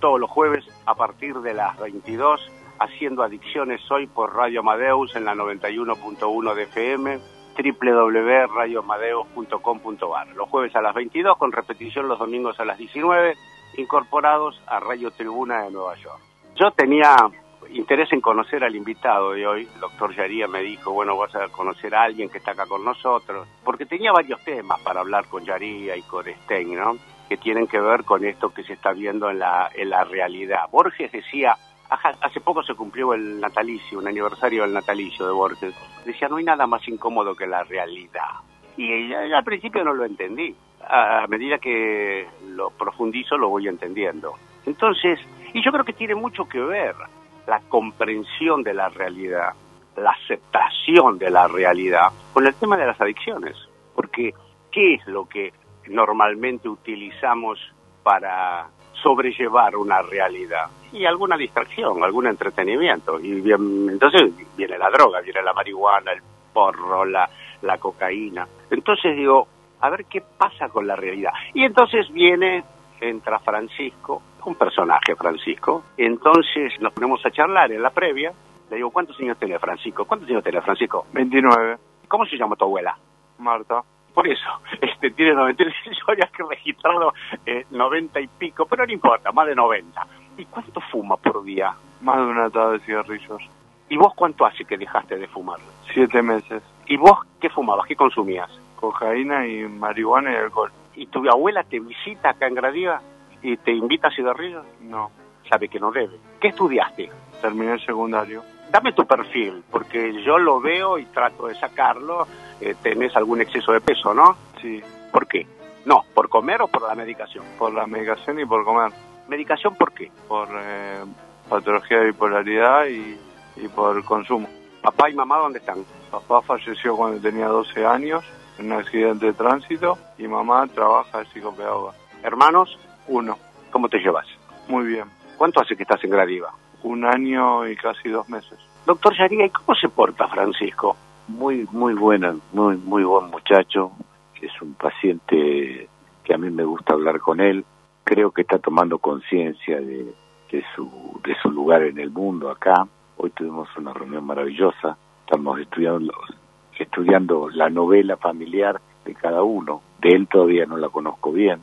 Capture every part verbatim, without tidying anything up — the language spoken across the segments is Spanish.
todos los jueves a partir de las veintidós, haciendo Adicciones Hoy por Radio Amadeus en la noventa y uno punto uno de F M, doble u doble u doble u punto radio amadeus punto com punto a r. Los jueves a las veintidós, con repetición los domingos a las diecinueve, incorporados a Radio Tribuna de Nueva York. Yo tenía interés en conocer al invitado de hoy. El doctor Yaría me dijo, bueno, vas a conocer a alguien que está acá con nosotros, porque tenía varios temas para hablar con Yaría y con Stein, ¿no?, que tienen que ver con esto que se está viendo en la, en la realidad. Borges decía, hace poco se cumplió el natalicio, un aniversario del natalicio de Borges, decía, no hay nada más incómodo que la realidad. Y ya, al principio no lo entendí. A medida que lo profundizo lo voy entendiendo. Entonces, y yo creo que tiene mucho que ver la comprensión de la realidad, la aceptación de la realidad con el tema de las adicciones. Porque, ¿qué es lo que normalmente utilizamos para sobrellevar una realidad? Y alguna distracción, algún entretenimiento. Y bien, entonces viene la droga, viene la marihuana, el porro, la, la cocaína. Entonces digo, a ver qué pasa con la realidad. Y entonces viene, entra Francisco, un personaje Francisco. Entonces nos ponemos a charlar en la previa. Le digo, ¿cuántos años tiene Francisco? ¿Cuántos años tiene Francisco? veintinueve. ¿Cómo se llama tu abuela? Marta. Por eso, este tiene noventa y seis, yo había registrado eh, noventa y pico, pero no importa, más de noventa. ¿Y cuánto fuma por día? Más de una tada de cigarrillos. ¿Y vos cuánto hace que dejaste de fumar? Siete meses. ¿Y vos qué fumabas? ¿Qué consumías? Cocaína y marihuana y alcohol. ¿Y tu abuela te visita acá en Gradiva y te invita a cigarrillos? No. Sabe que no debe. ¿Qué estudiaste? Terminé el secundario. Dame tu perfil, porque yo lo veo y trato de sacarlo. Eh, ¿Tenés algún exceso de peso, no? Sí. ¿Por qué? No, ¿por comer o por la medicación? Por la medicación y por comer. ¿Medicación por qué? Por eh, patología de bipolaridad y, y por consumo. ¿Papá y mamá dónde están? Papá falleció cuando tenía doce años en un accidente de tránsito y mamá trabaja de psicopedagoga. ¿Hermanos? Uno. ¿Cómo te llevas? Muy bien. ¿Cuánto hace que estás en Gradiva? Un año y casi dos meses. Doctor Yaría, ¿y cómo se porta Francisco? Muy, muy buena, muy, muy buen muchacho. Es un paciente que a mí me gusta hablar con él. Creo que está tomando conciencia de, de su, de su lugar en el mundo acá. Hoy tuvimos una reunión maravillosa. Estamos estudiando, estudiando la novela familiar de cada uno. De él todavía no la conozco bien,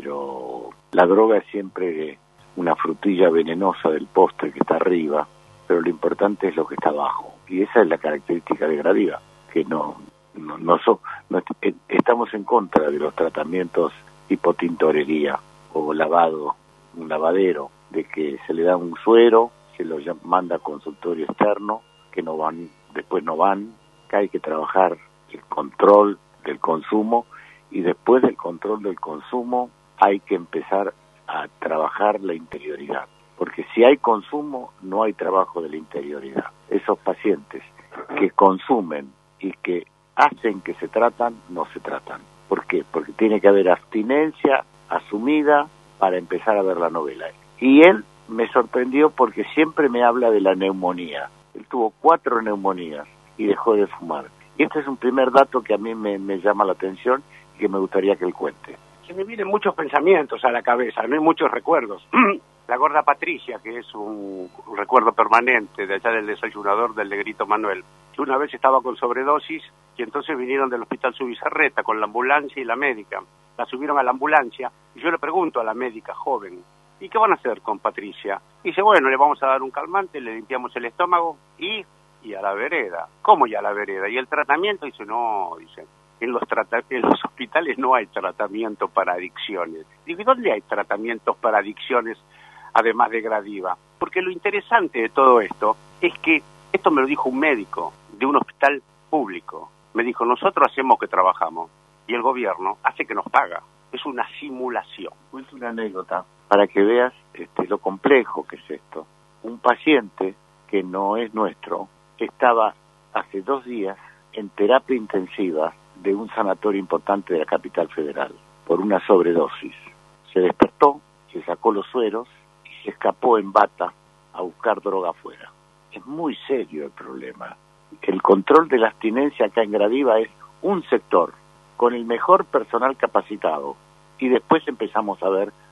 pero la droga es siempre una frutilla venenosa del postre que está arriba, pero lo importante es lo que está abajo. Y esa es la característica de Gradiva, que no, no, no, so, no estamos en contra de los tratamientos tipo tintorería o lavado, un lavadero, de que se le da un suero, se lo manda a consultorio externo, que no van, después no van, que hay que trabajar el control del consumo y después del control del consumo hay que empezar a trabajar la interioridad, porque si hay consumo no hay trabajo de la interioridad. Esos pacientes que consumen y que hacen que se tratan, no se tratan. ¿Por qué? Porque tiene que haber abstinencia asumida para empezar a ver la novela. Y él me sorprendió porque siempre me habla de la neumonía. Él tuvo cuatro neumonías y dejó de fumar. Y este es un primer dato que a mí me, me llama la atención y que me gustaría que él cuente. Se me vienen muchos pensamientos a la cabeza, no hay muchos recuerdos. La gorda Patricia, que es un, un recuerdo permanente de allá del desayunador del negrito Manuel. Yo una vez estaba con sobredosis y entonces vinieron del hospital Subizarreta con la ambulancia y la médica. La subieron a la ambulancia y yo le pregunto a la médica joven, ¿y qué van a hacer con Patricia? Y dice, bueno, le vamos a dar un calmante, le limpiamos el estómago y, y a la vereda. ¿Cómo y a la vereda? ¿Y el tratamiento? Dice, no, dice, en los, trata- en los hospitales no hay tratamiento para adicciones. Digo, ¿y dónde hay tratamientos para adicciones además de Gradiva? Porque lo interesante de todo esto es que, esto me lo dijo un médico de un hospital público, me dijo, nosotros hacemos que trabajamos y el gobierno hace que nos paga. Es una simulación. Es una anécdota para que veas este, lo complejo que es esto. Un paciente que no es nuestro estaba hace dos días en terapia intensiva de un sanatorio importante de la capital federal por una sobredosis. Se despertó, se sacó los sueros y se escapó en bata a buscar droga afuera. Es muy serio el problema. El control de la abstinencia acá en Gradiva es un sector con el mejor personal capacitado y después empezamos a ver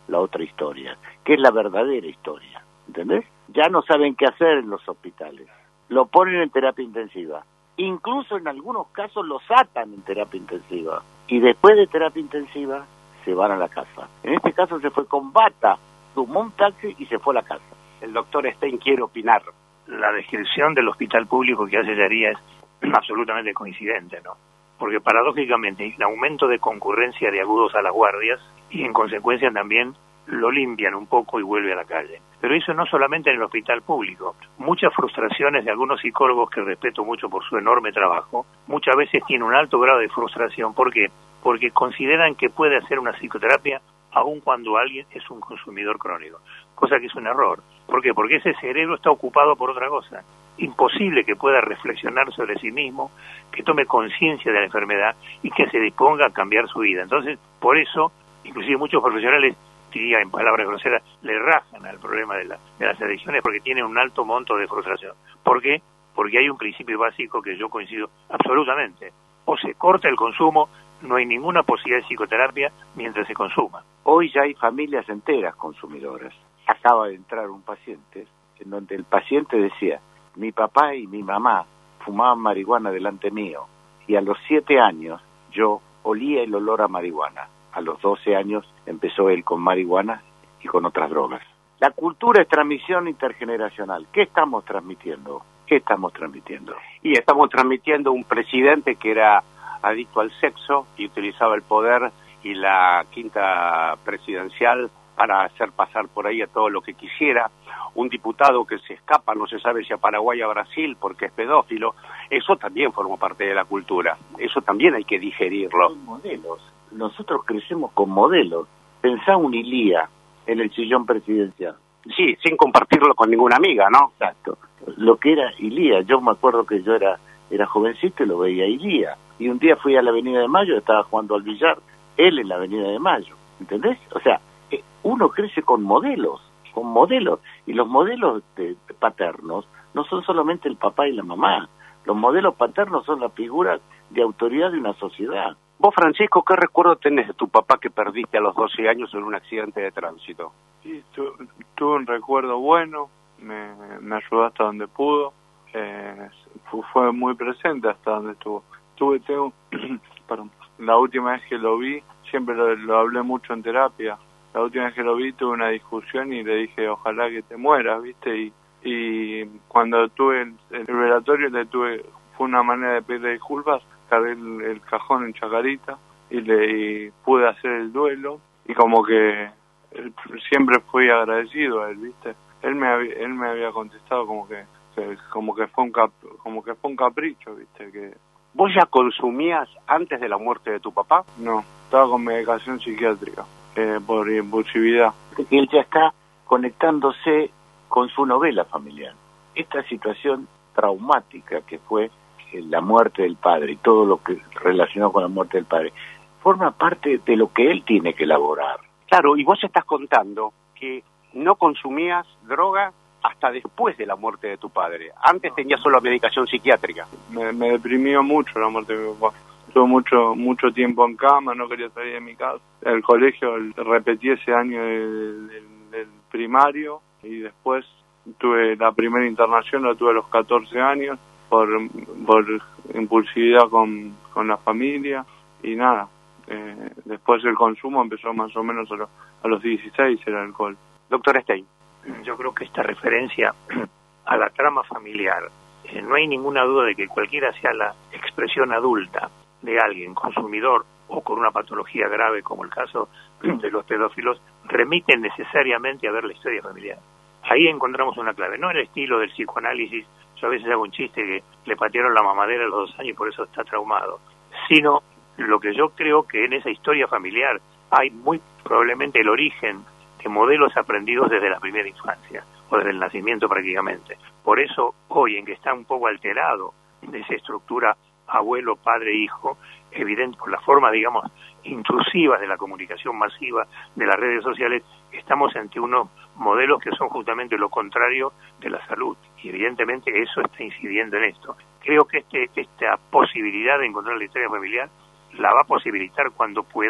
la otra historia, que es la verdadera historia, ¿entendés? Ya no saben qué hacer en los hospitales, lo ponen en terapia intensiva, incluso en algunos casos los atan en terapia intensiva, y después de terapia intensiva se van a la casa. En este caso se fue con bata, tomó un taxi y se fue a la casa. El doctor Stein quiere opinar. La descripción del hospital público que hace Daría es absolutamente coincidente, ¿no? Porque paradójicamente hay un aumento de concurrencia de agudos a las guardias y en consecuencia también lo limpian un poco y vuelve a la calle. Pero eso no solamente en el hospital público. Muchas frustraciones de algunos psicólogos que respeto mucho por su enorme trabajo, muchas veces tienen un alto grado de frustración. ¿Por qué? Porque consideran que puede hacer una psicoterapia aun cuando alguien es un consumidor crónico, cosa que es un error. ¿Por qué? Porque ese cerebro está ocupado por otra cosa. Imposible que pueda reflexionar sobre sí mismo, que tome conciencia de la enfermedad y que se disponga a cambiar su vida. Entonces, por eso, inclusive muchos profesionales, diría en palabras groseras, le rajan al problema de, la, de las adicciones porque tienen un alto monto de frustración. ¿Por qué? Porque hay un principio básico que yo coincido absolutamente. O se corta el consumo, no hay ninguna posibilidad de psicoterapia mientras se consuma. Hoy ya hay familias enteras consumidoras. Acaba de entrar un paciente en donde el paciente decía, mi papá y mi mamá fumaban marihuana delante mío y a los siete años yo olía el olor a marihuana. A los doce años empezó él con marihuana y con otras drogas. La cultura es transmisión intergeneracional. ¿Qué estamos transmitiendo? ¿Qué estamos transmitiendo? Y estamos transmitiendo un presidente que era adicto al sexo y utilizaba el poder y la quinta presidencial para hacer pasar por ahí a todo lo que quisiera, un diputado que se escapa, no se sabe si a Paraguay o a Brasil porque es pedófilo. Eso también forma parte de la cultura, eso también hay que digerirlo. Son modelos, nosotros crecemos con modelos. Pensá un Ilía en el sillón presidencial. Sí, sin compartirlo con ninguna amiga, ¿no? Exacto, lo que era Ilía, yo me acuerdo que yo era, era jovencito y lo veía Ilía, y un día fui a la Avenida de Mayo, estaba jugando al billar, él en la Avenida de Mayo, ¿entendés? O sea, uno crece con modelos, con modelos, y los modelos de, de paternos no son solamente el papá y la mamá, los modelos paternos son la figura de autoridad de una sociedad. Vos, Francisco, ¿qué recuerdo tenés de tu papá que perdiste a los doce años en un accidente de tránsito? Sí, tu, tuve un recuerdo bueno, me, me ayudó hasta donde pudo, eh, fue, fue muy presente hasta donde estuvo. Tuve, tengo, perdón, la última vez que lo vi, siempre lo, lo hablé mucho en terapia. La última vez que lo vi tuve una discusión y le dije, ojalá que te mueras, ¿viste? Y, y cuando tuve el, el velatorio, le tuve, fue una manera de pedirle disculpas, cargué el, el cajón en Chacarita y le y pude hacer el duelo y como que él, siempre fui agradecido a él, ¿viste? Él me había, él me había contestado como que, que como que fue un cap, como que fue un capricho, ¿viste? Que ¿Vos ya consumías antes de la muerte de tu papá? no, estaba con medicación psiquiátrica. Eh, por impulsividad. Él ya está conectándose con su novela familiar. Esta situación traumática que fue la muerte del padre y todo lo que relacionó con la muerte del padre, forma parte de lo que él tiene que elaborar. Claro, y vos estás contando que no consumías droga hasta después de la muerte de tu padre. Antes tenías solo medicación psiquiátrica. Me, me deprimió mucho la muerte de mi papá. Tuve mucho mucho tiempo en cama, no quería salir de mi casa. El colegio, repetí ese año del, del, del primario y después tuve la primera internación, la tuve a los catorce años por, por impulsividad con, con la familia y nada. Eh, después el consumo empezó más o menos a, lo, a los dieciséis, el alcohol. Doctor Stein. Yo creo que esta referencia a la trama familiar, eh, no hay ninguna duda de que cualquiera sea la expresión adulta de alguien consumidor o con una patología grave como el caso de los pedófilos, remiten necesariamente a ver la historia familiar. Ahí encontramos una clave, no el estilo del psicoanálisis, yo a veces hago un chiste que le patearon la mamadera a los dos años y por eso está traumado, sino lo que yo creo que en esa historia familiar hay muy probablemente el origen de modelos aprendidos desde la primera infancia, o desde el nacimiento prácticamente. Por eso hoy, en que está un poco alterado de esa estructura abuelo, padre, hijo, evidente por la forma, digamos, intrusiva de la comunicación masiva de las redes sociales, estamos ante unos modelos que son justamente lo contrario de la salud. Y evidentemente eso está incidiendo en esto. Creo que este, esta posibilidad de encontrar la historia familiar la va a posibilitar cuando pueda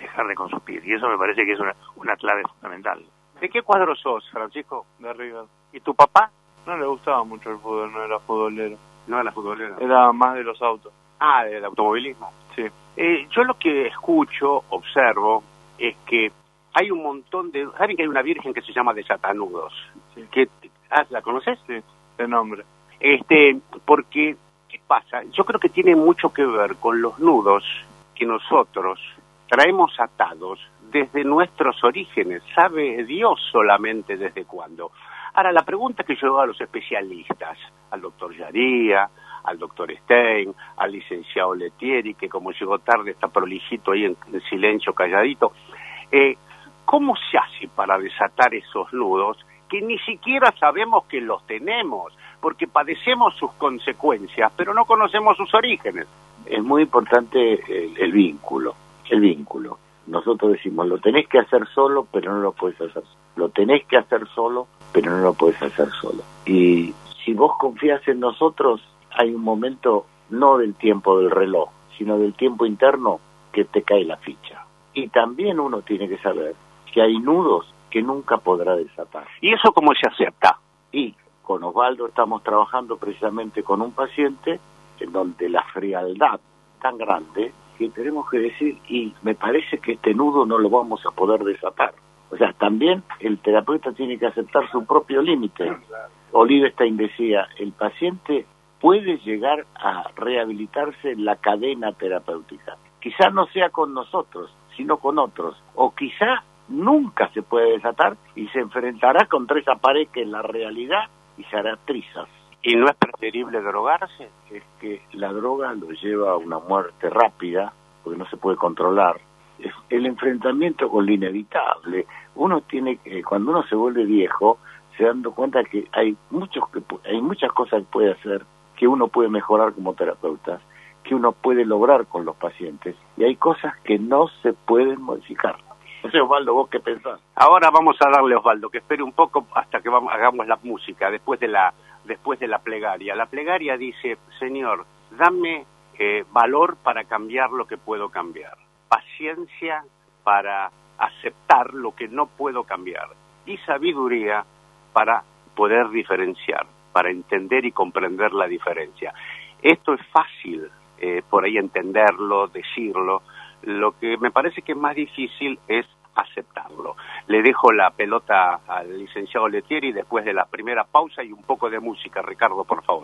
dejar de consumir. Y eso me parece que es una, una clave fundamental. ¿De qué cuadro sos, Francisco? De River. ¿Y tu papá? No le gustaba mucho el fútbol, no era futbolero. No era futbolero. Era más de los autos. Ah, del automovilismo. Sí. Eh, yo lo que escucho, observo, es que hay un montón de... ¿Saben que hay una virgen que se llama Desatanudos? Sí. Que, ah, ¿la conoces? Sí, de nombre. Este, porque, ¿qué pasa? Yo creo que tiene mucho que ver con los nudos que nosotros traemos atados desde nuestros orígenes. ¿Sabe Dios solamente desde cuándo? Ahora, la pregunta que yo hago a los especialistas, al doctor Yaría, al doctor Stein, al licenciado Letieri, que como llegó tarde está prolijito ahí en, en silencio, calladito, eh, ¿cómo se hace para desatar esos nudos que ni siquiera sabemos que los tenemos? Porque padecemos sus consecuencias, pero no conocemos sus orígenes. Es muy importante el, el vínculo, el vínculo. Nosotros decimos, lo tenés que hacer solo, pero no lo puedes hacer. Lo tenés que hacer solo, pero no lo puedes hacer solo. Y si vos confías en nosotros, hay un momento, no del tiempo del reloj, sino del tiempo interno, que te cae la ficha. Y también uno tiene que saber que hay nudos que nunca podrá desatar. ¿Y eso cómo se acepta? Y con Osvaldo estamos trabajando precisamente con un paciente en donde la frialdad tan grande que tenemos que decir, y me parece que este nudo no lo vamos a poder desatar. O sea, también el terapeuta tiene que aceptar su propio límite. Olivestein decía, el paciente puede llegar a rehabilitarse en la cadena terapéutica. Quizá no sea con nosotros, sino con otros. O quizá nunca se puede desatar y se enfrentará contra esa pared que es la realidad y se hará trizas. ¿Y no es preferible drogarse? Es que la droga lo lleva a una muerte rápida, porque no se puede controlar. Es el enfrentamiento con lo inevitable. Uno tiene que, cuando uno se vuelve viejo, se dando cuenta que hay muchos que hay muchas cosas que puede hacer, que uno puede mejorar como terapeuta, que uno puede lograr con los pacientes, y hay cosas que no se pueden modificar. No sé, Osvaldo, ¿vos qué pensás? Ahora vamos a darle a Osvaldo que espere un poco hasta que vamos, hagamos la música, después de la después de la plegaria. La plegaria dice, Señor, dame eh, valor para cambiar lo que puedo cambiar, paciencia para aceptar lo que no puedo cambiar, y sabiduría para poder diferenciar, para entender y comprender la diferencia. Esto es fácil, eh, por ahí entenderlo, decirlo. Lo que me parece que es más difícil es aceptarlo. Le dejo la pelota al licenciado Letieri después de la primera pausa y un poco de música. Ricardo, por favor.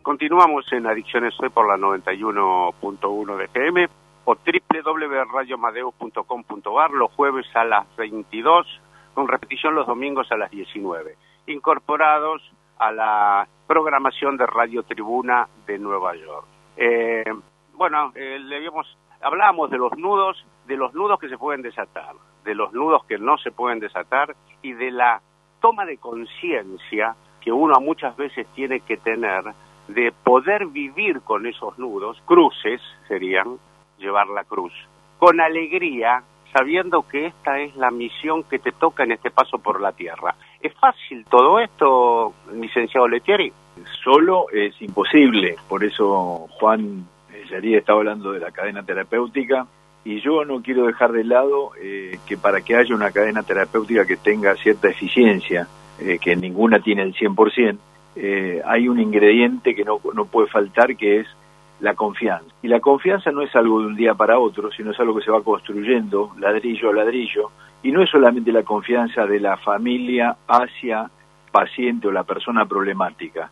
Continuamos en Adicciones Hoy por la noventa y uno punto uno de F M o doble u doble u doble u punto radio amadeus punto com punto a r los jueves a las veintidós, con repetición los domingos a las diecinueve, incorporados a la programación de Radio Tribuna de Nueva York. Eh, bueno, eh, le habíamos, hablábamos de los nudos, de los nudos que se pueden desatar, de los nudos que no se pueden desatar y de la toma de conciencia que uno muchas veces tiene que tener de poder vivir con esos nudos, cruces serían, llevar la cruz, con alegría, sabiendo que esta es la misión que te toca en este paso por la tierra. ¿Es fácil todo esto, licenciado Lettieri? Solo es imposible, por eso Juan Yaría estaba hablando de la cadena terapéutica, y yo no quiero dejar de lado eh, que para que haya una cadena terapéutica que tenga cierta eficiencia, eh, que ninguna tiene el cien por ciento, eh, hay un ingrediente que no, no puede faltar, que es la confianza. Y la confianza no es algo de un día para otro, sino es algo que se va construyendo ladrillo a ladrillo, y no es solamente la confianza de la familia hacia paciente o la persona problemática,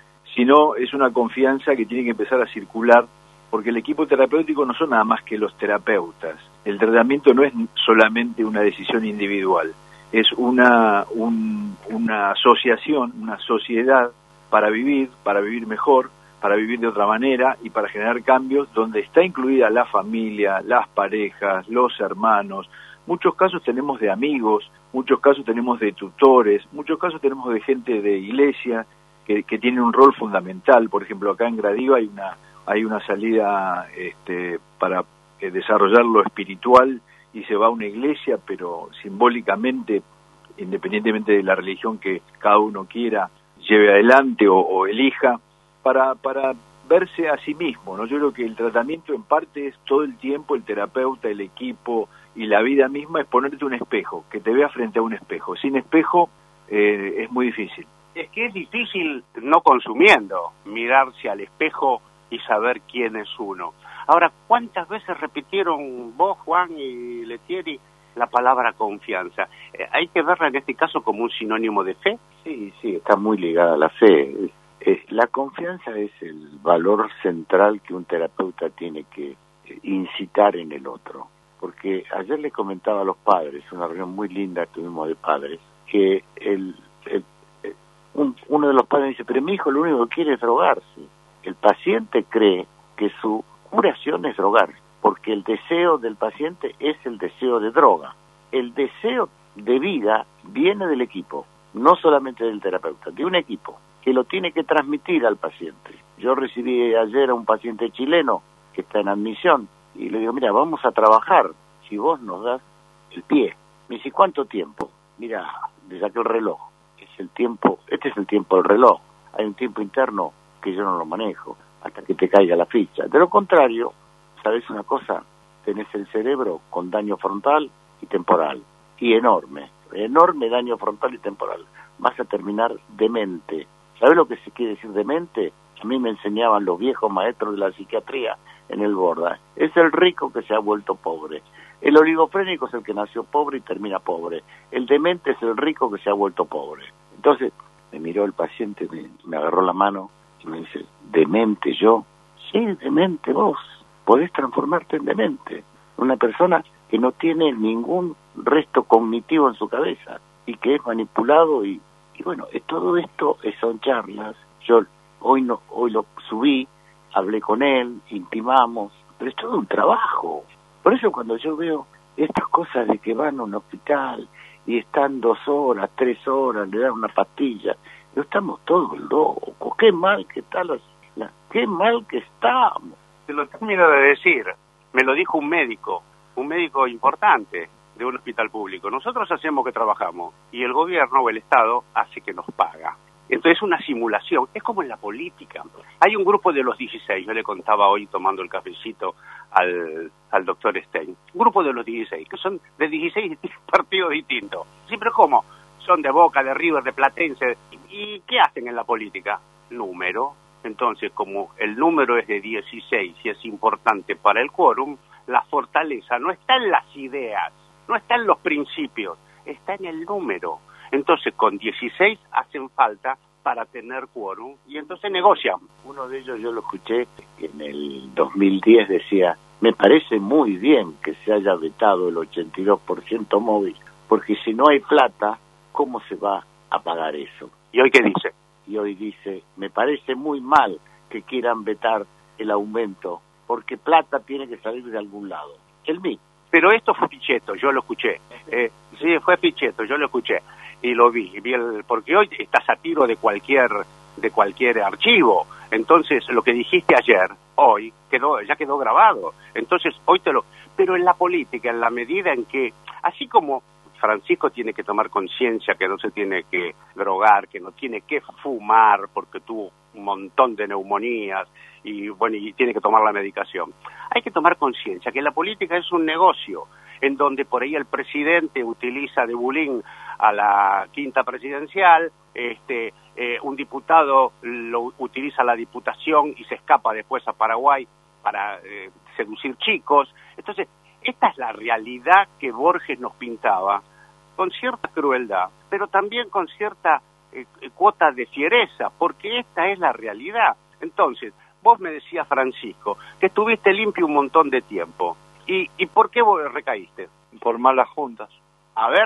sino es una confianza que tiene que empezar a circular, porque el equipo terapéutico no son nada más que los terapeutas. El tratamiento no es solamente una decisión individual, es una, un, una asociación, una sociedad para vivir, para vivir mejor, para vivir de otra manera y para generar cambios, donde está incluida la familia, las parejas, los hermanos. Muchos casos tenemos de amigos, muchos casos tenemos de tutores, muchos casos tenemos de gente de iglesia que, que tiene un rol fundamental. Por ejemplo, acá en Gradiva hay una hay una salida este, para eh, desarrollar lo espiritual, y se va a una iglesia, pero simbólicamente, independientemente de la religión que cada uno quiera, lleve adelante o, o elija, para para verse a sí mismo, ¿no? Yo creo que el tratamiento en parte es todo el tiempo el terapeuta, el equipo y la vida misma, es ponerte un espejo, que te vea frente a un espejo. Sin espejo eh, es muy difícil. Es que es difícil no consumiendo, mirarse al espejo y saber quién es uno. Ahora, ¿cuántas veces repitieron vos, Juan y Lettieri, la palabra confianza? Eh, ¿Hay que verla en este caso como un sinónimo de fe? Sí, sí, está muy ligada a la fe. Eh, la confianza es el valor central que un terapeuta tiene que eh, incitar en el otro. Porque ayer le comentaba a los padres, una reunión muy linda que tuvimos de padres, que el, el, el un, uno de los padres dice, pero mi hijo lo único que quiere es drogarse. El paciente cree que su curación es drogar, porque el deseo del paciente es el deseo de droga. El deseo de vida viene del equipo, no solamente del terapeuta, de un equipo que lo tiene que transmitir al paciente. Yo recibí ayer a un paciente chileno que está en admisión y le digo, mira, vamos a trabajar si vos nos das el pie. Me dice, ¿cuánto tiempo? Mira, le saqué el reloj. Es el tiempo, este es el tiempo del reloj. Hay un tiempo interno que yo no lo manejo hasta que te caiga la ficha. De lo contrario, ¿sabes una cosa? Tenés el cerebro con daño frontal y temporal, y enorme, enorme daño frontal y temporal. Vas a terminar demente. ¿Sabes lo que se quiere decir demente? A mí me enseñaban los viejos maestros de la psiquiatría en el Borda. Es el rico que se ha vuelto pobre. El oligofrénico es el que nació pobre y termina pobre. El demente es el rico que se ha vuelto pobre. Entonces, me miró el paciente, me, me agarró la mano y me dice, ¿demente yo? Sí, demente vos. Podés transformarte en demente. Una persona que no tiene ningún resto cognitivo en su cabeza y que es manipulado y, y bueno, todo esto son charlas. Yo hoy no hoy lo subí, hablé con él, intimamos, pero es todo un trabajo. Por eso cuando yo veo estas cosas de que van a un hospital y están dos horas, tres horas, le dan una pastilla, pero estamos todos locos. Qué mal que está la, la qué mal que estamos. Te lo termino de decir, me lo dijo un médico, un médico importante de un hospital público. Nosotros hacemos que trabajamos y el gobierno o el Estado hace que nos paga. Entonces es una simulación, es como en la política. Hay un grupo de los dieciséis, yo le contaba hoy tomando el cafecito al, al doctor Stein, un grupo de los dieciséis, que son de dieciséis partidos distintos. Sí, pero ¿cómo? Son de Boca, de River, de Platense. ¿Y qué hacen en la política? Número. Entonces, como el número es de dieciséis y es importante para el quórum, la fortaleza no está en las ideas, no está en los principios, está en el número. Entonces, con dieciséis hacen falta para tener quórum y entonces negocian. Uno de ellos yo lo escuché en el dos mil diez, decía, me parece muy bien que se haya vetado el ochenta y dos por ciento móvil, porque si no hay plata, ¿cómo se va a pagar eso? ¿Y hoy qué dice? Y hoy dice, me parece muy mal que quieran vetar el aumento, porque plata tiene que salir de algún lado. El mismo. Pero esto fue Pichetto, yo lo escuché. Eh, sí, fue Pichetto, yo lo escuché y lo vi, vi el, porque hoy estás a tiro de cualquier de cualquier archivo. Entonces, lo que dijiste ayer, hoy quedó ya quedó grabado. Entonces, hoy te lo. Pero en la política, en la medida en que, así como Francisco tiene que tomar conciencia que no se tiene que drogar, que no tiene que fumar porque tuvo un montón de neumonías y bueno, y tiene que tomar la medicación. Hay que tomar conciencia que la política es un negocio en donde por ahí el presidente utiliza de bulín a la quinta presidencial, este eh, un diputado lo utiliza la diputación y se escapa después a Paraguay para eh, seducir chicos. Entonces, esta es la realidad que Borges nos pintaba, con cierta crueldad, pero también con cierta eh, cuota de fiereza, porque esta es la realidad. Entonces, vos me decías, Francisco, que estuviste limpio un montón de tiempo. ¿Y, y por qué vos recaíste? Por malas juntas. A ver.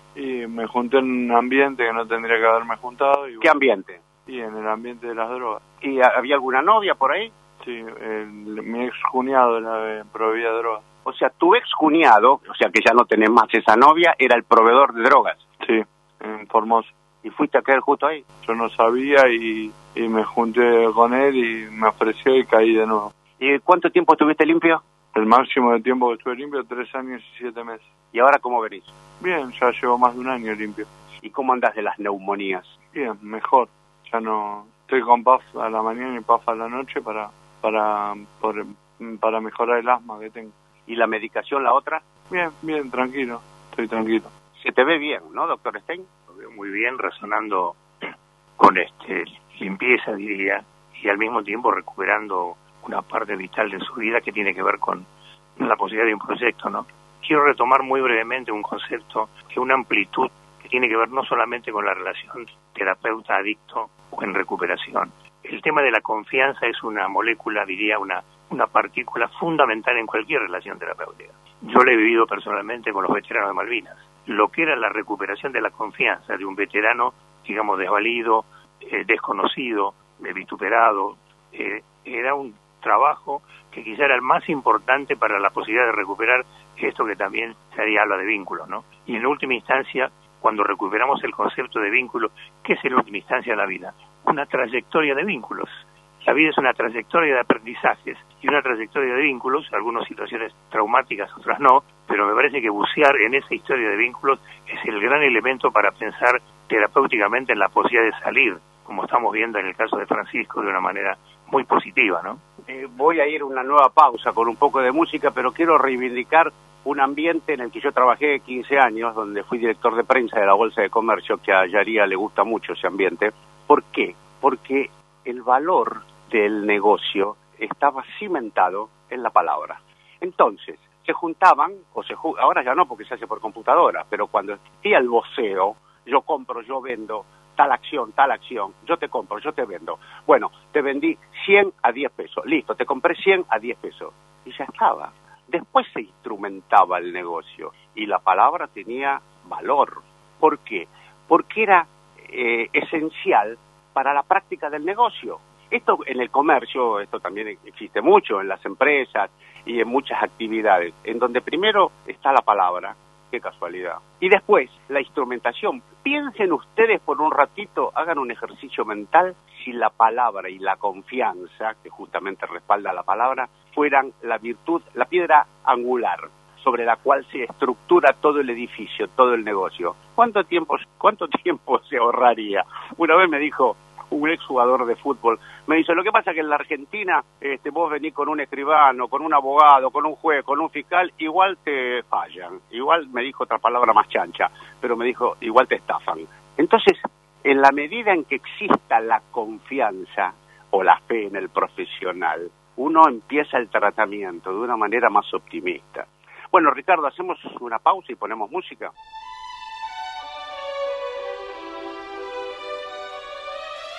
Y me junté en un ambiente que no tendría que haberme juntado. Y, ¿Qué ambiente? Y en el ambiente de las drogas. ¿Y había alguna novia por ahí? Sí, el, mi ex cuñado era proveía drogas. O sea, tu ex cuñado, o sea que ya no tenés más esa novia, era el proveedor de drogas. Sí, en Formosa. ¿Y fuiste a caer justo ahí? Yo no sabía y, y me junté con él y me ofreció y caí de nuevo. ¿Y cuánto tiempo estuviste limpio? El máximo de tiempo que estuve limpio, tres años y siete meses. ¿Y ahora cómo venís? Bien, ya llevo más de un año limpio. ¿Y cómo andás de las neumonías? Bien, mejor. Ya no estoy con P A F a la mañana y P A F a la noche para para por, para mejorar el asma que tengo. ¿Y la medicación, la otra? Bien, bien, tranquilo, estoy tranquilo. Se te ve bien, ¿no, doctor Stein? Lo veo muy bien, razonando con este limpieza, diría, y al mismo tiempo recuperando una parte vital de su vida que tiene que ver con la posibilidad de un proyecto, ¿no? Quiero retomar muy brevemente un concepto de una amplitud que tiene que ver no solamente con la relación terapeuta-adicto o en recuperación. El tema de la confianza es una molécula, diría, una, una partícula fundamental en cualquier relación terapéutica. Yo lo he vivido personalmente con los veteranos de Malvinas. Lo que era la recuperación de la confianza de un veterano, digamos, desvalido, eh, desconocido, eh, vituperado, eh, era un trabajo que quizá era el más importante para la posibilidad de recuperar esto que también se habla de vínculos, ¿no? Y en última instancia, cuando recuperamos el concepto de vínculo, ¿qué es en última instancia la vida? Una trayectoria de vínculos. La vida es una trayectoria de aprendizajes y una trayectoria de vínculos, algunas situaciones traumáticas, otras no, pero me parece que bucear en esa historia de vínculos es el gran elemento para pensar terapéuticamente en la posibilidad de salir, como estamos viendo en el caso de Francisco, de una manera muy positiva, ¿no? Eh, voy a ir a una nueva pausa con un poco de música, pero quiero reivindicar un ambiente en el que yo trabajé quince años, donde fui director de prensa de la Bolsa de Comercio, que a Yaría le gusta mucho ese ambiente. ¿Por qué? Porque el valor del negocio estaba cimentado en la palabra. Entonces, se juntaban, o se ju- ahora ya no porque se hace por computadora, pero cuando existía el voceo, yo compro, yo vendo, tal acción, tal acción, yo te compro, yo te vendo. Bueno, te vendí cien a diez pesos, listo, te compré cien a diez pesos. Y ya estaba. Después se instrumentaba el negocio y la palabra tenía valor. ¿Por qué? Porque era eh, esencial para la práctica del negocio. Esto en el comercio, esto también existe mucho en las empresas y en muchas actividades, en donde primero está la palabra, qué casualidad, y después la instrumentación. Piensen ustedes por un ratito, hagan un ejercicio mental, si la palabra y la confianza, que justamente respalda la palabra, fueran la virtud, la piedra angular sobre la cual se estructura todo el edificio, todo el negocio. ¿Cuánto tiempo, cuánto tiempo se ahorraría? Una vez me dijo un exjugador de fútbol, me dice, lo que pasa es que en la Argentina este, vos venís con un escribano, con un abogado, con un juez, con un fiscal, igual te fallan. Igual me dijo otra palabra más chancha, pero me dijo, igual te estafan. Entonces, en la medida en que exista la confianza o la fe en el profesional, uno empieza el tratamiento de una manera más optimista. Bueno, Ricardo, hacemos una pausa y ponemos música.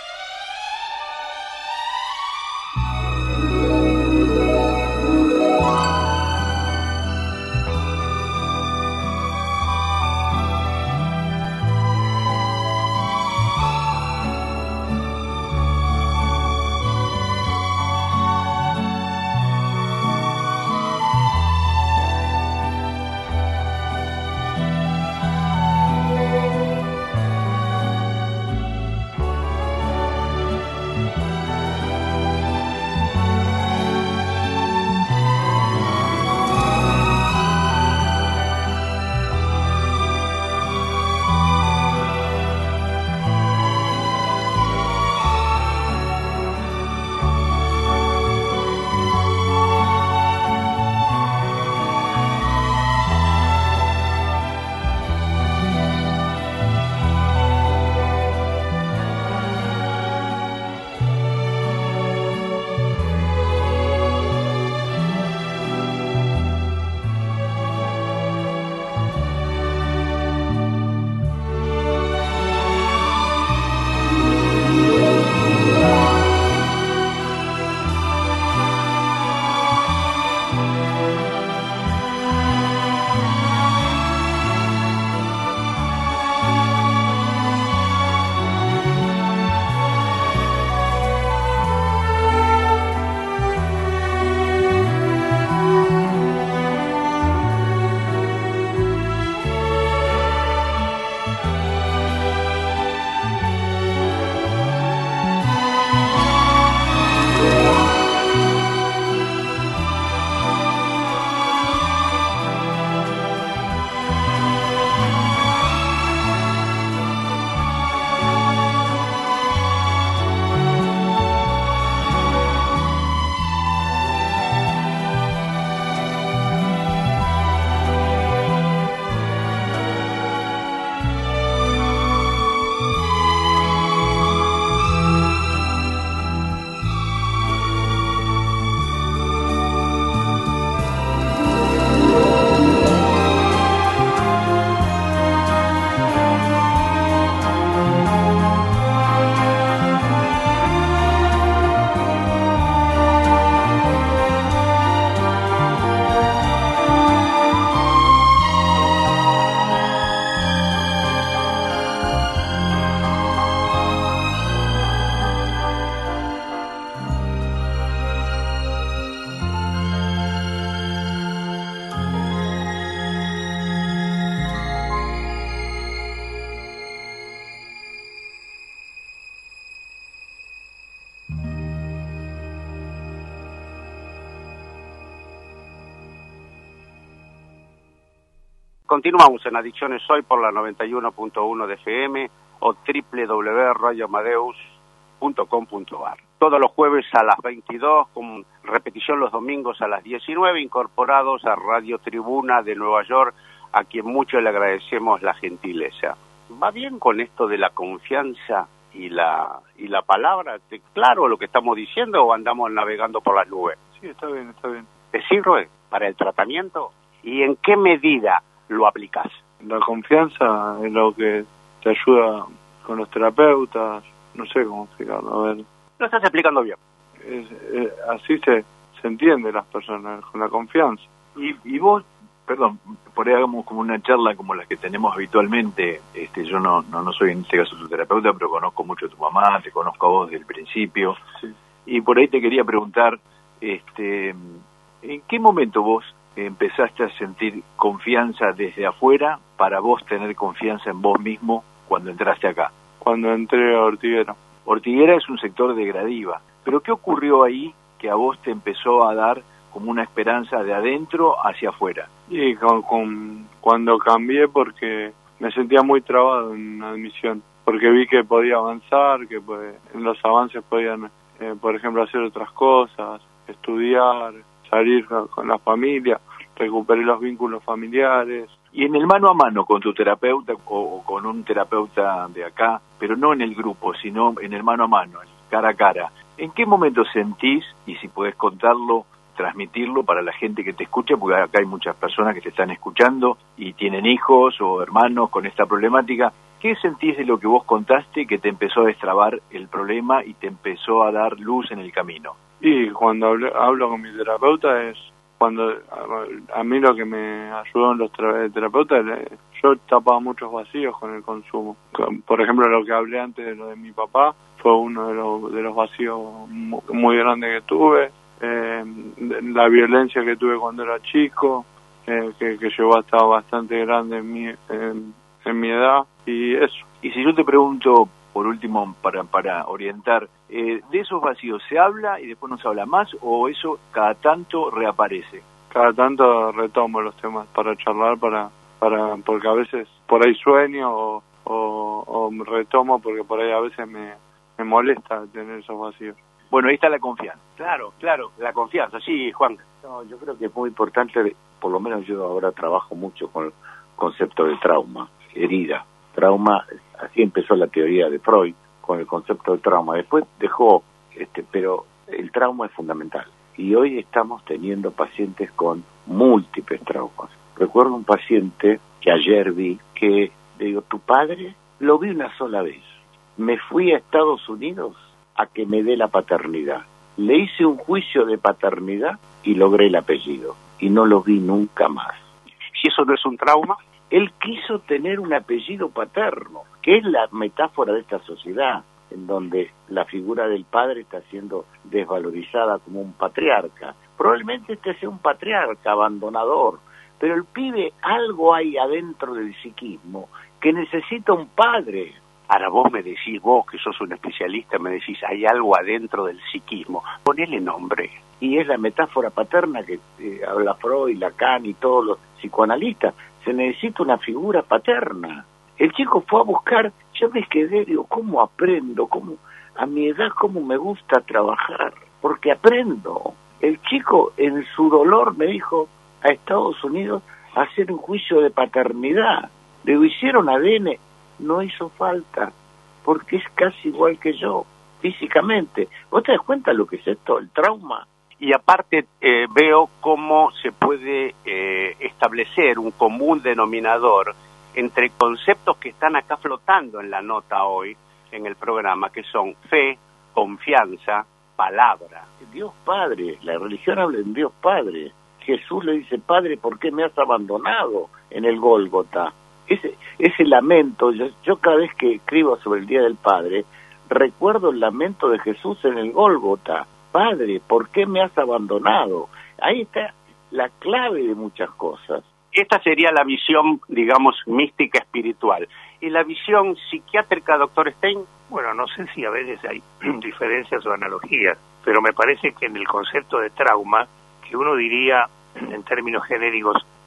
continuamos en Adicciones Hoy por la noventa y uno punto uno de F M o doble u doble u doble u punto radio amadeus punto com punto a r. Todos los jueves a las veintidós, con repetición los domingos a las diecinueve, incorporados a Radio Tribuna de Nueva York, a quien mucho le agradecemos la gentileza. ¿Va bien con esto de la confianza y la y la palabra? ¿Te claro lo que estamos diciendo o andamos navegando por las nubes? Sí, está bien, está bien. ¿Te sirve para el tratamiento? ¿Y en qué medida lo aplicás? La confianza es lo que te ayuda con los terapeutas, no sé cómo explicarlo, a ver. Lo estás explicando bien. Es, es, así se, se entiende las personas, con la confianza. Y, y vos, perdón, por ahí hagamos como una charla como la que tenemos habitualmente. Este, yo no, no, no soy en este caso tu terapeuta, pero conozco mucho a tu mamá, te conozco a vos desde el principio. Sí. Y por ahí te quería preguntar, este, ¿en qué momento vos empezaste a sentir confianza desde afuera para vos tener confianza en vos mismo cuando entraste acá? Cuando entré a Ortiguera. Ortiguera es un sector de Gradiva, pero ¿qué ocurrió ahí que a vos te empezó a dar como una esperanza de adentro hacia afuera? Y con, con, cuando cambié, porque me sentía muy trabado en admisión, porque vi que podía avanzar, que pues, en los avances podían, eh, por ejemplo, hacer otras cosas, estudiar, salir con la familia, recuperé los vínculos familiares. Y en el mano a mano con tu terapeuta o, o con un terapeuta de acá, pero no en el grupo, sino en el mano a mano, cara a cara, ¿en qué momento sentís, y si podés contarlo, transmitirlo para la gente que te escucha, porque acá hay muchas personas que te están escuchando y tienen hijos o hermanos con esta problemática, ¿qué sentís de lo que vos contaste que te empezó a destrabar el problema y te empezó a dar luz en el camino? Y cuando hablo, hablo con mi terapeuta es cuando a, a mí lo que me ayudó en los tra terapeutas, yo tapaba muchos vacíos con el consumo. Por ejemplo, lo que hablé antes de lo de mi papá fue uno de los, de los vacíos muy, muy grandes que tuve. Eh, la violencia que tuve cuando era chico, eh, que, que llegó hasta bastante grande en mi, en, en mi edad, y eso. Y si yo te pregunto, por último, para, para orientar, eh, ¿de esos vacíos se habla y después no se habla más, o eso cada tanto reaparece? Cada tanto retomo los temas para charlar, para, para porque a veces por ahí sueño o, o, o retomo porque por ahí a veces me, me molesta tener esos vacíos. Bueno, ahí está la confianza. Claro, claro, la confianza, sí, Juan. No, yo creo que es muy importante, por lo menos yo ahora trabajo mucho con el concepto de trauma, herida. Trauma, así empezó la teoría de Freud con el concepto de trauma. Después dejó, este, pero el trauma es fundamental. Y hoy estamos teniendo pacientes con múltiples traumas. Recuerdo un paciente que ayer vi que, le digo, tu padre lo vi una sola vez. Me fui a Estados Unidos a que me dé la paternidad. Le hice un juicio de paternidad y logré el apellido. Y no lo vi nunca más. ¿Y eso no es un trauma? Él quiso tener un apellido paterno, que es la metáfora de esta sociedad, en donde la figura del padre está siendo desvalorizada como un patriarca. Probablemente este sea un patriarca abandonador, pero el pibe, algo hay adentro del psiquismo que necesita un padre. Ahora vos me decís, vos que sos un especialista, me decís, hay algo adentro del psiquismo. Ponele nombre. Y es la metáfora paterna que eh, habla Freud, Lacan y todos los psicoanalistas. Se necesita una figura paterna. El chico fue a buscar, yo me quedé, digo, ¿cómo aprendo? ¿Cómo, a mi edad, cómo me gusta trabajar? Porque aprendo. El chico, en su dolor, me dijo a Estados Unidos a hacer un juicio de paternidad. Le hicieron A D N, no hizo falta, porque es casi igual que yo, físicamente. ¿Vos te das cuenta lo que es esto, el trauma? Y aparte eh, veo cómo se puede eh, establecer un común denominador entre conceptos que están acá flotando en la nota hoy, en el programa, que son fe, confianza, palabra. Dios Padre, la religión habla en Dios Padre. Jesús le dice, Padre, ¿por qué me has abandonado en el Gólgota? Ese, ese lamento, yo, yo cada vez que escribo sobre el Día del Padre, recuerdo el lamento de Jesús en el Gólgota. Padre, ¿por qué me has abandonado? Ahí está la clave de muchas cosas. Esta sería la visión, digamos, mística espiritual. ¿Y la visión psiquiátrica, doctor Stein? Bueno, no sé si a veces hay diferencias o analogías, pero me parece que en el concepto de trauma, que uno diría, en términos genéricos,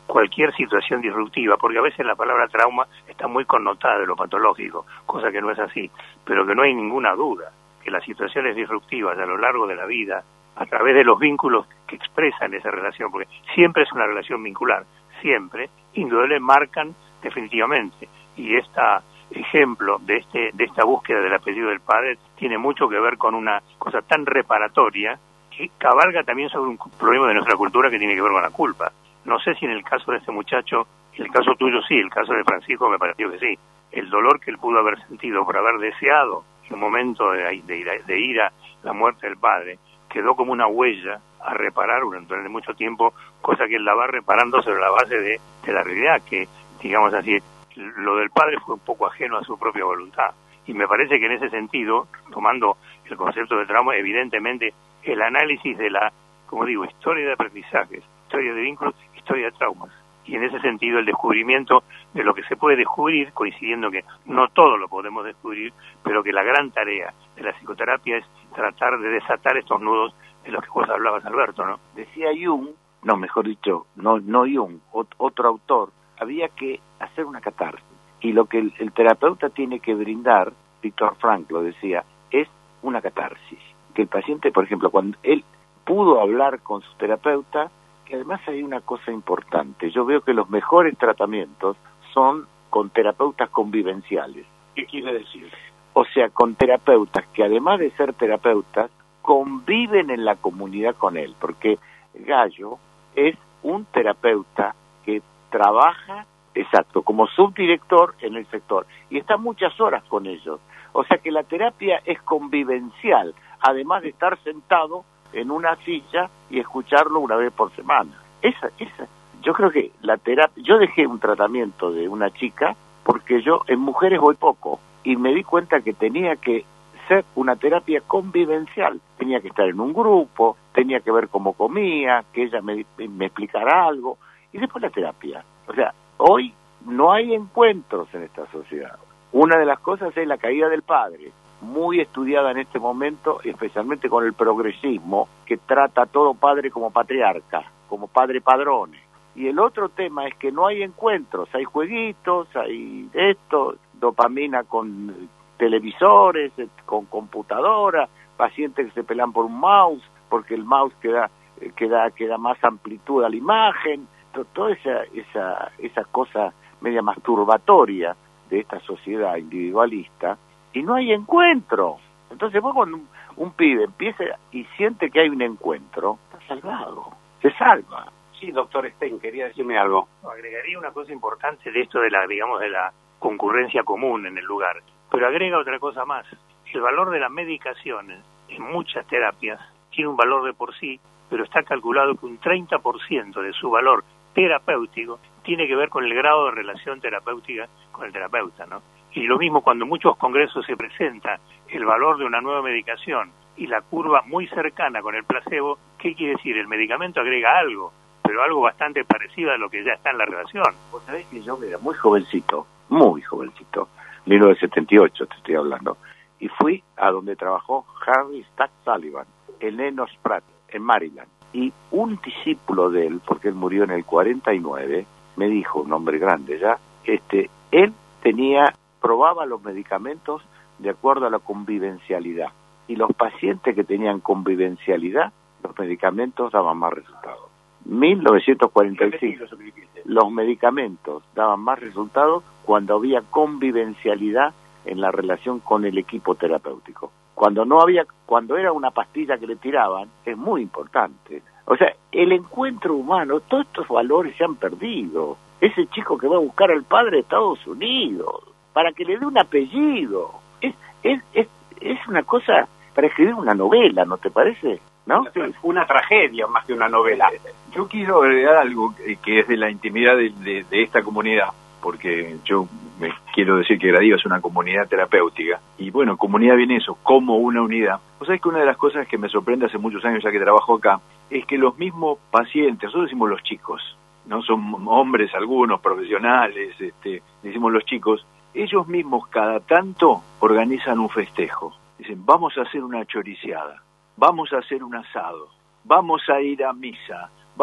cualquier situación disruptiva, porque a veces la palabra trauma está muy connotada de lo patológico, cosa que no es así, pero que no hay ninguna duda que las situaciones disruptivas a lo largo de la vida, a través de los vínculos que expresan esa relación, porque siempre es una relación vincular, siempre, indudablemente marcan definitivamente, y este ejemplo de este de esta búsqueda del apellido del padre tiene mucho que ver con una cosa tan reparatoria que cabalga también sobre un problema de nuestra cultura que tiene que ver con la culpa. No sé si en el caso de este muchacho, el caso tuyo sí, el caso de Francisco me pareció que sí, el dolor que él pudo haber sentido por haber deseado en un momento de, de, de ira la muerte del padre, quedó como una huella a reparar durante mucho tiempo, cosa que él la va reparando sobre la base de, de la realidad, que, digamos así, lo del padre fue un poco ajeno a su propia voluntad. Y me parece que en ese sentido, tomando el concepto de trauma, evidentemente el análisis de la, como digo, historia de aprendizajes, historia de vínculos, historia de traumas. Y en ese sentido el descubrimiento de lo que se puede descubrir, coincidiendo que no todo lo podemos descubrir, pero que la gran tarea de la psicoterapia es tratar de desatar estos nudos de los que vos hablabas, Alberto, ¿no? Decía Jung, no, mejor dicho, no, no Jung, ot- otro autor, había que hacer una catarsis. Y lo que el, el terapeuta tiene que brindar, Víctor Frank lo decía, es una catarsis. Que el paciente, por ejemplo, cuando él pudo hablar con su terapeuta, que además hay una cosa importante, yo veo que los mejores tratamientos son con terapeutas convivenciales. ¿Qué quiere decir? O sea, con terapeutas que además de ser terapeutas, conviven en la comunidad con él, porque Gallo es un terapeuta que trabaja, exacto, como subdirector en el sector, y está muchas horas con ellos. O sea que la terapia es convivencial, además de estar sentado en una silla y escucharlo una vez por semana. Esa, esa, yo creo que la terapia, yo dejé un tratamiento de una chica porque yo en mujeres voy poco y me di cuenta que tenía que ser una terapia convivencial, tenía que estar en un grupo, tenía que ver cómo comía, que ella me, me explicara algo y después la terapia. O sea, hoy no hay encuentros en esta sociedad. Una de las cosas es la caída del padre, muy estudiada en este momento, especialmente con el progresismo, que trata a todo padre como patriarca, como padre padrone. Y el otro tema es que no hay encuentros, hay jueguitos, hay esto, dopamina con televisores, con computadora, pacientes que se pelean por un mouse, porque el mouse queda, queda, queda más amplitud a la imagen, toda esa, esa, esa cosa media masturbatoria de esta sociedad individualista, y no hay encuentro. Entonces vos cuando un, un pibe empieza y siente que hay un encuentro, está salvado, se salva. Sí, doctor Stein, quería decirme algo. Agregaría una cosa importante de esto de la, digamos, de la concurrencia común en el lugar, pero agrega otra cosa más. El valor de la medicación en muchas terapias tiene un valor de por sí, pero está calculado que un treinta por ciento de su valor terapéutico tiene que ver con el grado de relación terapéutica con el terapeuta, ¿no? Y lo mismo cuando en muchos congresos se presenta el valor de una nueva medicación y la curva muy cercana con el placebo, ¿qué quiere decir? El medicamento agrega algo, pero algo bastante parecido a lo que ya está en la relación. Vos sabés que yo era muy jovencito, muy jovencito, mil novecientos setenta y ocho te estoy hablando, y fui a donde trabajó Harry Stack Sullivan, en Enos Pratt, en Maryland. Y un discípulo de él, porque él murió en el cuarenta y nueve, me dijo, un hombre grande ya, este, él tenía, probaba los medicamentos de acuerdo a la convivencialidad. Y los pacientes que tenían convivencialidad, los medicamentos daban más resultados. mil novecientos cuarenta y cinco, los medicamentos daban más resultados cuando había convivencialidad en la relación con el equipo terapéutico. Cuando no había, cuando era una pastilla que le tiraban, es muy importante. O sea, el encuentro humano, todos estos valores se han perdido. Ese chico que va a buscar al padre de Estados Unidos, para que le dé un apellido, es, es, es, es una cosa para escribir una novela, ¿no te parece? ¿No? Sí, una tragedia más que una novela. Yo quiero agregar algo que es de la intimidad de, de, de esta comunidad, porque yo me quiero decir que Gradío es una comunidad terapéutica, y bueno, comunidad viene eso, como una unidad. Vos sabés que una de las cosas que me sorprende hace muchos años ya que trabajo acá, es que los mismos pacientes, nosotros decimos los chicos, no son hombres algunos, profesionales, este, decimos los chicos, ellos mismos cada tanto organizan un festejo. Dicen, vamos a hacer una choriceada, vamos a hacer un asado, vamos a ir a misa, vamos,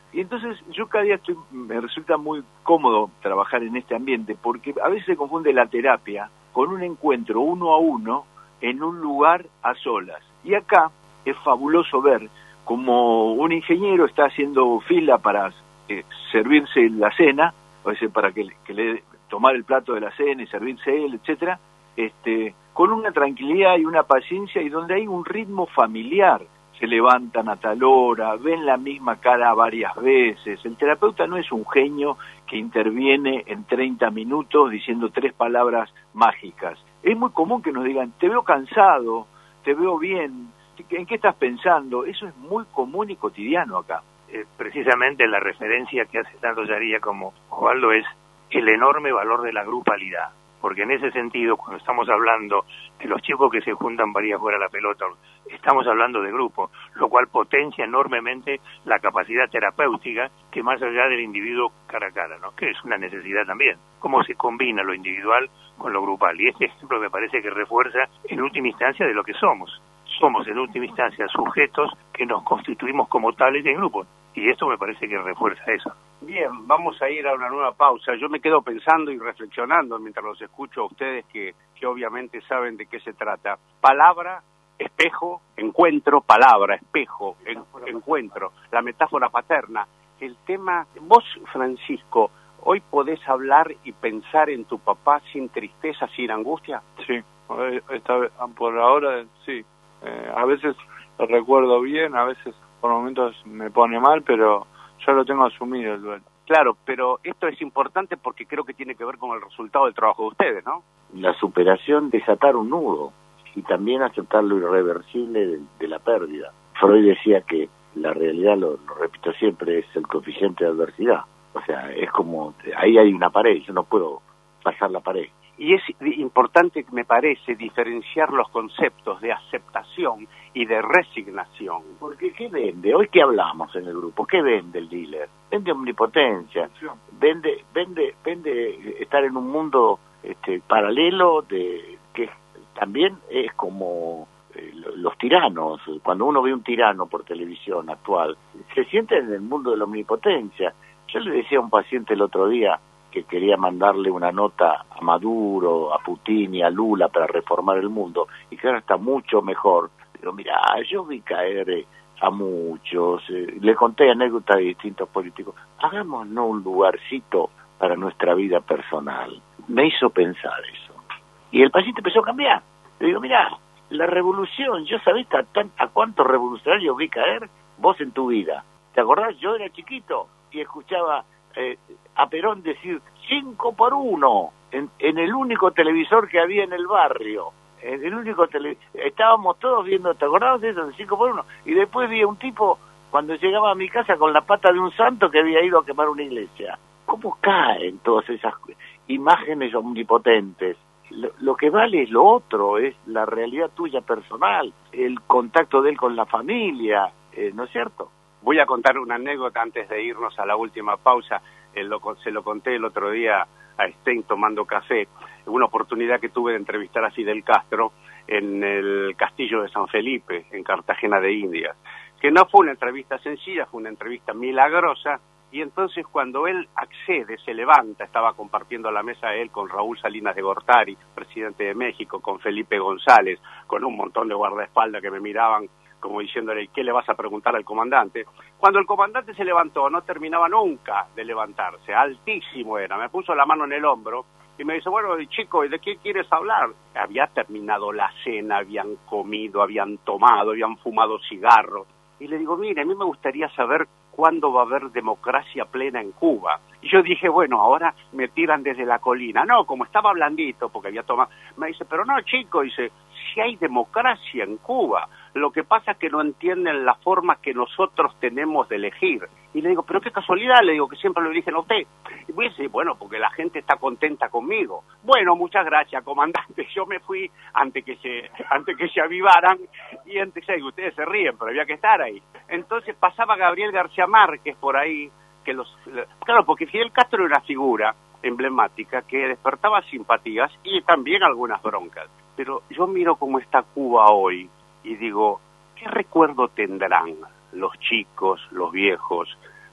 Y entonces yo cada día estoy, me resulta muy cómodo trabajar en este ambiente, porque a veces se confunde la terapia con un encuentro uno a uno en un lugar a solas. Y acá es fabuloso ver como un ingeniero está haciendo fila para eh, servirse la cena, o sea, para que, que le tomar el plato de la cena y servirse él, etcétera, este, con una tranquilidad y una paciencia, y donde hay un ritmo familiar. Se levantan a tal hora, ven la misma cara varias veces. El terapeuta no es un genio que interviene en treinta minutos diciendo tres palabras mágicas. Es muy común que nos digan, te veo cansado, te veo bien, ¿en qué estás pensando? Eso es muy común y cotidiano acá. Eh, precisamente la referencia que hace tanto Sharia como Osvaldo es el enorme valor de la grupalidad. Porque en ese sentido, cuando estamos hablando de los chicos que se juntan para ir a jugar a la pelota, estamos hablando de grupo, lo cual potencia enormemente la capacidad terapéutica que más allá del individuo cara a cara, ¿no? Que es una necesidad también. Cómo se combina lo individual con lo grupal. Y este ejemplo me parece que refuerza en última instancia de lo que somos. Somos en última instancia sujetos que nos constituimos como tales en grupos. Y esto me parece que refuerza eso. Bien, vamos a ir a una nueva pausa. Yo me quedo pensando y reflexionando mientras los escucho a ustedes que, que obviamente saben de qué se trata. Palabra, espejo, encuentro, palabra, espejo, en, encuentro, la metáfora paterna. El tema, vos, Francisco, ¿hoy podés hablar y pensar en tu papá sin tristeza, sin angustia? Sí, esta vez, por ahora sí. Eh, a veces lo recuerdo bien, a veces por momentos me pone mal, pero ya lo tengo asumido el duelo. Claro, pero esto es importante porque creo que tiene que ver con el resultado del trabajo de ustedes, ¿no? La superación, desatar un nudo y también aceptar lo irreversible de, de la pérdida. Freud decía que la realidad, lo, lo repito siempre, es el coeficiente de adversidad. O sea, es como, ahí hay una pared, yo no puedo pasar la pared. Y es importante, me parece, diferenciar los conceptos de aceptación y de resignación. Porque ¿qué vende? Hoy que hablamos en el grupo, ¿qué vende el dealer? Vende omnipotencia, vende, vende, vende estar en un mundo este, paralelo de que también es como eh, los tiranos. Cuando uno ve un tirano por televisión actual, se siente en el mundo de la omnipotencia. Yo le decía a un paciente el otro día que quería mandarle una nota a Maduro, a Putin y a Lula para reformar el mundo, y que ahora está mucho mejor. Digo, mira, yo vi caer a muchos, eh, le conté anécdotas de distintos políticos, hagámonos un lugarcito para nuestra vida personal. Me hizo pensar eso. Y el paciente empezó a cambiar. Le digo, mira, la revolución, ¿yo sabés a, tan, a cuántos revolucionarios vi caer vos en tu vida? ¿Te acordás? Yo era chiquito y escuchaba Eh, a Perón decir cinco por uno en, en el único televisor que había en el barrio, en el único tele, estábamos todos viendo, ¿te acordabas de eso? De cinco por uno, y después vi a un tipo cuando llegaba a mi casa con la pata de un santo que había ido a quemar una iglesia. ¿Cómo caen todas esas imágenes omnipotentes? Lo, lo que vale es lo otro, es la realidad tuya personal, el contacto de él con la familia, eh, ¿no es cierto? Voy a contar una anécdota antes de irnos a la última pausa. Eh, lo, se lo conté el otro día a Stein tomando café. Una oportunidad que tuve de entrevistar a Fidel Castro en el Castillo de San Felipe, en Cartagena de Indias. Que no fue una entrevista sencilla, fue una entrevista milagrosa. Y entonces cuando él accede, se levanta, estaba compartiendo la mesa él con Raúl Salinas de Gortari, presidente de México, con Felipe González, con un montón de guardaespaldas que me miraban como diciéndole, ¿qué le vas a preguntar al comandante? Cuando el comandante se levantó, no terminaba nunca de levantarse, altísimo era, me puso la mano en el hombro y me dice, bueno, chico, ¿y de qué quieres hablar? Había terminado la cena, habían comido, habían tomado, habían fumado cigarros. Y le digo, mire, a mí me gustaría saber cuándo va a haber democracia plena en Cuba. Y yo dije, bueno, ahora me tiran desde la colina. No, como estaba blandito, porque había tomado... Me dice, pero no, chico, dice, si hay democracia en Cuba, lo que pasa es que no entienden la forma que nosotros tenemos de elegir. Y le digo, pero qué casualidad, le digo, que siempre lo eligen a usted. Y me dice, bueno, porque la gente está contenta conmigo. Bueno, muchas gracias, comandante. Yo me fui antes que se, antes que se avivaran, y antes que ustedes se ríen, pero había que estar ahí. Entonces pasaba Gabriel García Márquez por ahí, que los... Claro, porque Fidel Castro era una figura emblemática que despertaba simpatías y también algunas broncas. Pero yo miro cómo está Cuba hoy y digo, ¿qué recuerdo tendrán los chicos, los viejos,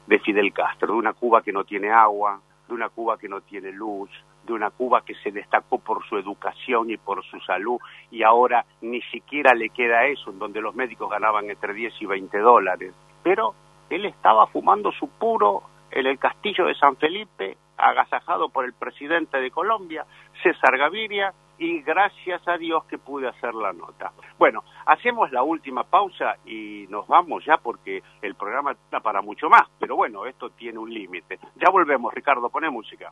de Fidel Castro, de una Cuba que no tiene agua, de una Cuba que no tiene luz, de una Cuba que se destacó por su educación y por su salud, y ahora ni siquiera le queda eso, en donde los médicos ganaban entre diez y veinte dólares. Pero él estaba fumando su puro en el castillo de San Felipe, agasajado por el presidente de Colombia, César Gaviria, y gracias a Dios que pude hacer la nota. Bueno, hacemos la última pausa y nos vamos ya porque el programa está para mucho más, pero bueno, esto tiene un límite. Ya volvemos, Ricardo, poné música.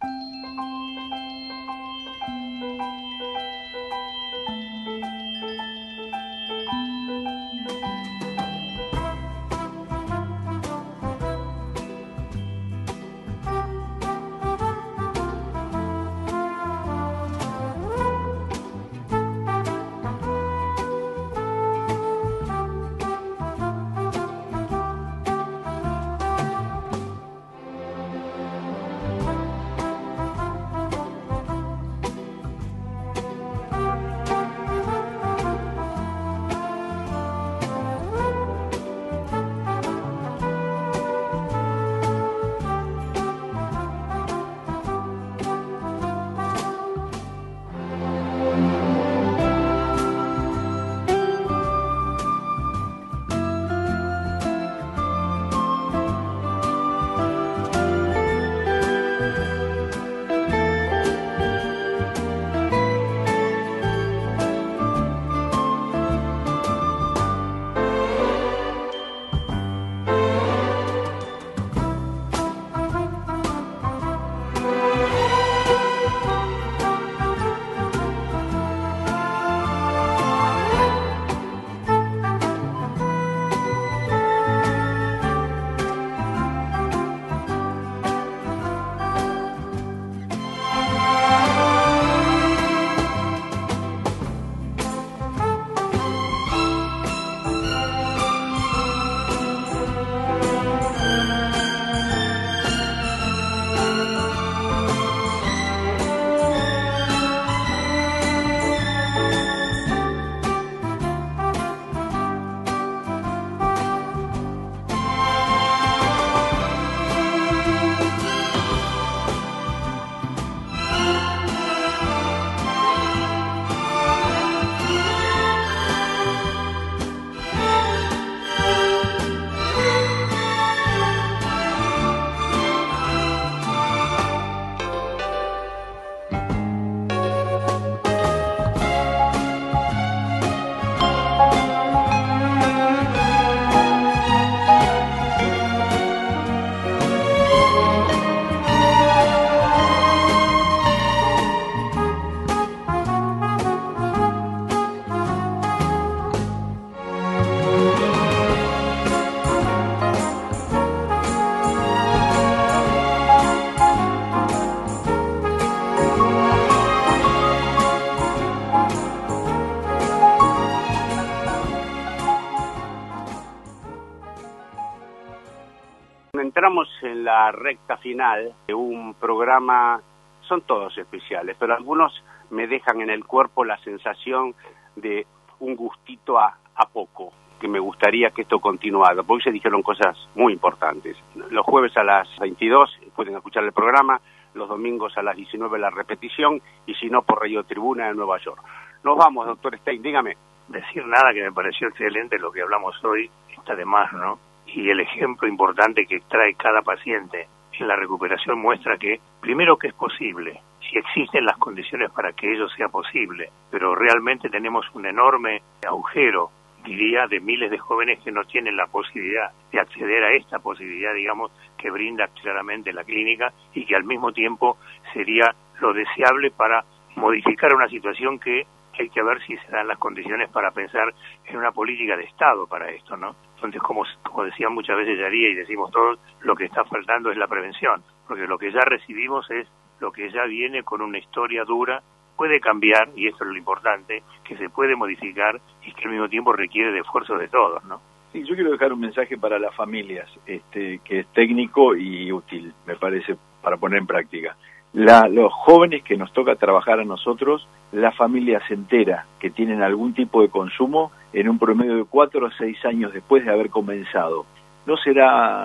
Entramos en la recta final de un programa, son todos especiales, pero algunos me dejan en el cuerpo la sensación de un gustito a, a poco, que me gustaría que esto continuara, porque hoy se dijeron cosas muy importantes. Los jueves a las veintidós pueden escuchar el programa, los domingos a las diecinueve la repetición, y si no por Radio Tribuna de Nueva York. Nos vamos, doctor Stein, dígame. Decir nada, que me pareció excelente lo que hablamos hoy, está de más, ¿no? Y el ejemplo importante que trae cada paciente en la recuperación muestra que, primero, que es posible, si existen las condiciones para que ello sea posible, pero realmente tenemos un enorme agujero, diría, de miles de jóvenes que no tienen la posibilidad de acceder a esta posibilidad, digamos, que brinda claramente la clínica, y que al mismo tiempo sería lo deseable para modificar una situación que hay que ver si se dan las condiciones para pensar en una política de Estado para esto, ¿no? Entonces, como, como decían muchas veces Yaría y decimos todos, lo que está faltando es la prevención, porque lo que ya recibimos es lo que ya viene con una historia dura, puede cambiar, y eso es lo importante, que se puede modificar y que al mismo tiempo requiere de esfuerzo de todos, ¿no? Sí, yo quiero dejar un mensaje para las familias, este, que es técnico y útil, me parece, para poner en práctica. La, los jóvenes que nos toca trabajar a nosotros, la familia se entera que tienen algún tipo de consumo en un promedio de cuatro o seis años después de haber comenzado. No será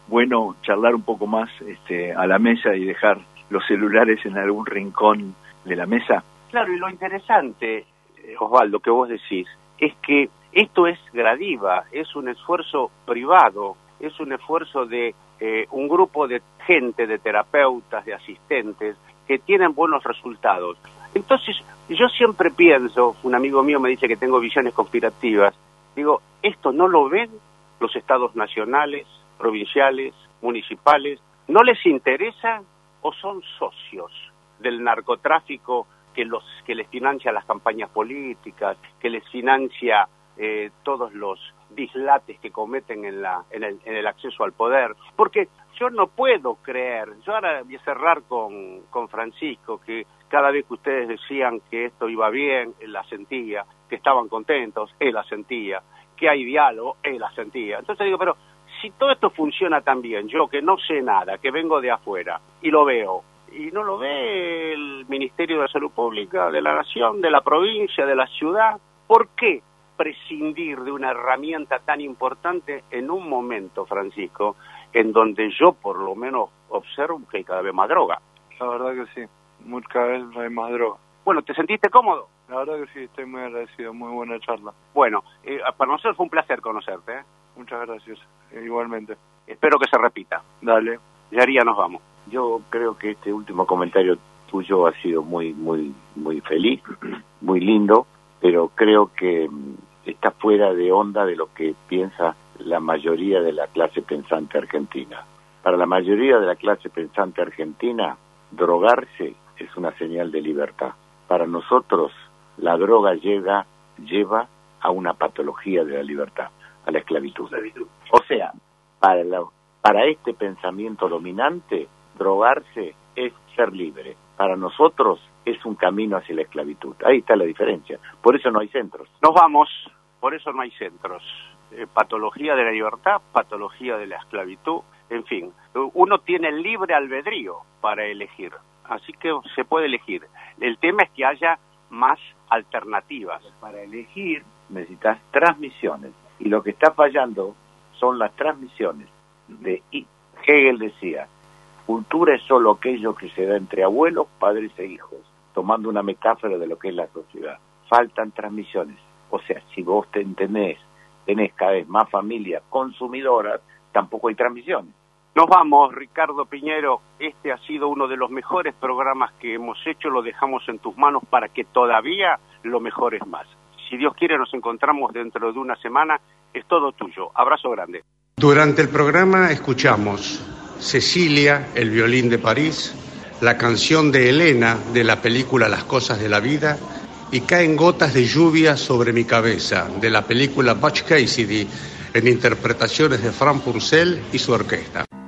bueno charlar un poco más este, a la mesa y dejar los celulares en algún rincón de la mesa. Claro, y lo interesante, Osvaldo, que vos decís, es que esto es gradiva, es un esfuerzo privado, es un esfuerzo de eh, un grupo de gente, de terapeutas, de asistentes, que tienen buenos resultados. Entonces, yo siempre pienso, un amigo mío me dice que tengo visiones conspirativas, digo, ¿esto no lo ven los estados nacionales, provinciales, municipales? ¿No les interesa o son socios del narcotráfico que los que les financia las campañas políticas, que les financia eh, todos los dislates que cometen en la en el, en el acceso al poder? Porque yo no puedo creer, yo ahora voy a cerrar con, con Francisco, que cada vez que ustedes decían que esto iba bien, él asentía, que estaban contentos, él asentía, que hay diálogo, él asentía. Entonces digo, pero si todo esto funciona tan bien, yo que no sé nada, que vengo de afuera, y lo veo, y no lo ve el Ministerio de Salud Pública de la Nación, de la provincia, de la ciudad, ¿por qué prescindir de una herramienta tan importante en un momento, Francisco, en donde yo por lo menos observo que hay cada vez más droga? La verdad que sí, muy, cada vez hay más droga. Bueno, ¿te sentiste cómodo? La verdad que sí, estoy muy agradecido, muy buena charla. Bueno, eh, para nosotros fue un placer conocerte, ¿eh? Muchas gracias, eh, igualmente. Espero que se repita. Dale. Yaría, nos vamos. Yo creo que este último comentario tuyo ha sido muy, muy, muy feliz, muy lindo, pero creo que está fuera de onda de lo que piensa la mayoría de la clase pensante argentina. Para la mayoría de la clase pensante argentina, drogarse es una señal de libertad. Para nosotros, la droga llega, lleva a una patología de la libertad, a la esclavitud. O sea, para, la, para este pensamiento dominante, drogarse es ser libre. Para nosotros es un camino hacia la esclavitud. Ahí está la diferencia. Por eso no hay centros. Nos vamos, por eso no hay centros. Eh, patología de la libertad, patología de la esclavitud, en fin. Uno tiene libre albedrío para elegir, así que se puede elegir. El tema es que haya más alternativas. Para elegir necesitas transmisiones. Y lo que está fallando son las transmisiones. De Hegel decía, cultura es solo aquello que se da entre abuelos, padres e hijos, tomando una metáfora de lo que es la sociedad. Faltan transmisiones. O sea, si vos te entendés, tenés cada vez más familias consumidoras, tampoco hay transmisiones. Nos vamos, Ricardo Piñero. Este ha sido uno de los mejores programas que hemos hecho. Lo dejamos en tus manos para que todavía lo mejores más. Si Dios quiere, nos encontramos dentro de una semana. Es todo tuyo. Abrazo grande. Durante el programa escuchamos Cecilia, el violín de París, la canción de Elena de la película Las cosas de la vida y Caen gotas de lluvia sobre mi cabeza de la película Butch Cassidy en interpretaciones de Frank Purcell y su orquesta.